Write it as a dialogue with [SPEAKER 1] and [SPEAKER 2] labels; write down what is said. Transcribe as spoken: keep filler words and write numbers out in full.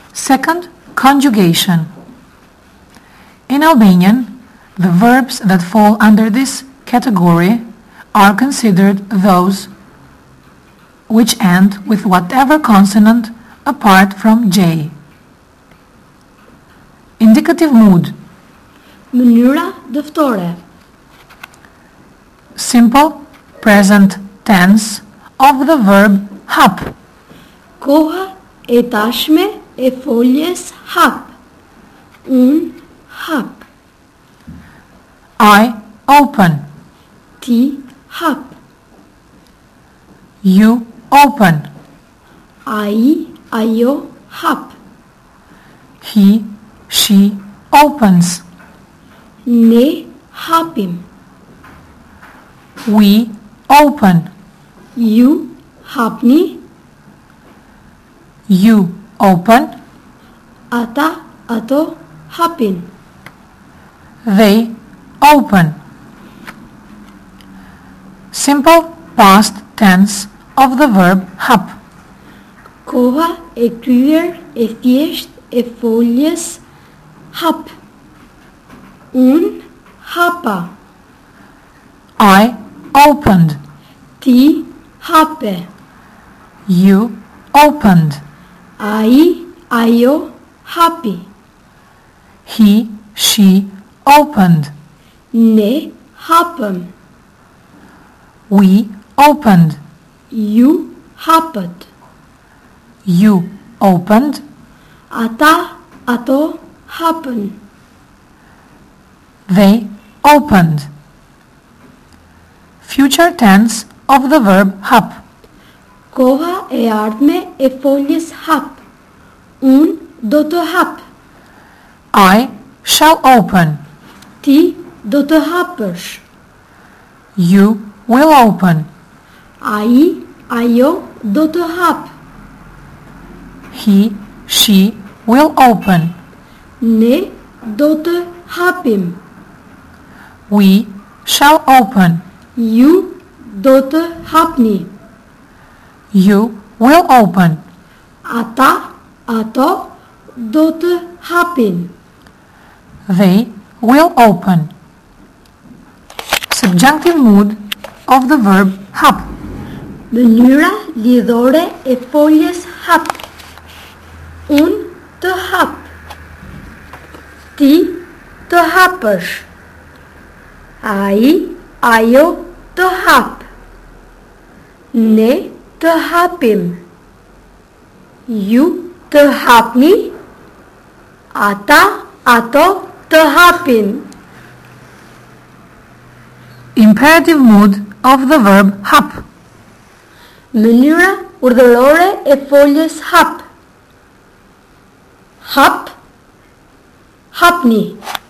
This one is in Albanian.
[SPEAKER 1] Second, conjugation. In Albanian, the verbs that fall under this category are considered those which end with whatever consonant apart from J. Indicative mood.
[SPEAKER 2] Mënyra dëftore.
[SPEAKER 1] Simple present tense of the verb hap.
[SPEAKER 2] Koha e tashme e foljes hap. Unë hap.
[SPEAKER 1] I open.
[SPEAKER 2] Ti hap.
[SPEAKER 1] You open.
[SPEAKER 2] Ai, ajo hap.
[SPEAKER 1] He, she opens.
[SPEAKER 2] Ne hapim.
[SPEAKER 1] We open.
[SPEAKER 2] Ju hapni.
[SPEAKER 1] You open.
[SPEAKER 2] Ata, ato hapin.
[SPEAKER 1] They open. Simple past tense of the verb hap.
[SPEAKER 2] Koha e kryer e thjesht e foljes hap. Unë hapa.
[SPEAKER 1] I opened.
[SPEAKER 2] Ti hape.
[SPEAKER 1] You opened.
[SPEAKER 2] Ai, ajo hapi.
[SPEAKER 1] He, she opened.
[SPEAKER 2] Ne hapëm.
[SPEAKER 1] We opened.
[SPEAKER 2] Ju hapët.
[SPEAKER 1] You opened.
[SPEAKER 2] Ata, ato hapën.
[SPEAKER 1] They opened. Future tense of the verb hap.
[SPEAKER 2] Koha e ardhme e foljes hap. Unë do të hap.
[SPEAKER 1] I shall open.
[SPEAKER 2] Ti do të hapësh.
[SPEAKER 1] You will open.
[SPEAKER 2] Ai, ajo do të hap.
[SPEAKER 1] He, she will open.
[SPEAKER 2] Ne do të hapim.
[SPEAKER 1] We shall open.
[SPEAKER 2] Ju do të hapni.
[SPEAKER 1] You will open.
[SPEAKER 2] Ata, ato do të hapin.
[SPEAKER 1] They will open. Subjunctive mood of the verb hap.
[SPEAKER 2] Mënyra lidhore e foljes hap. Unë të hap. Ti të hapësh. Ai, ajo të hap. Ne të hapim. Ju të hapni. Ata, ato të hapin.
[SPEAKER 1] Imperative mood of the verb hap.
[SPEAKER 2] Mënyra urdhërore e foljes hap. Hap, hapni.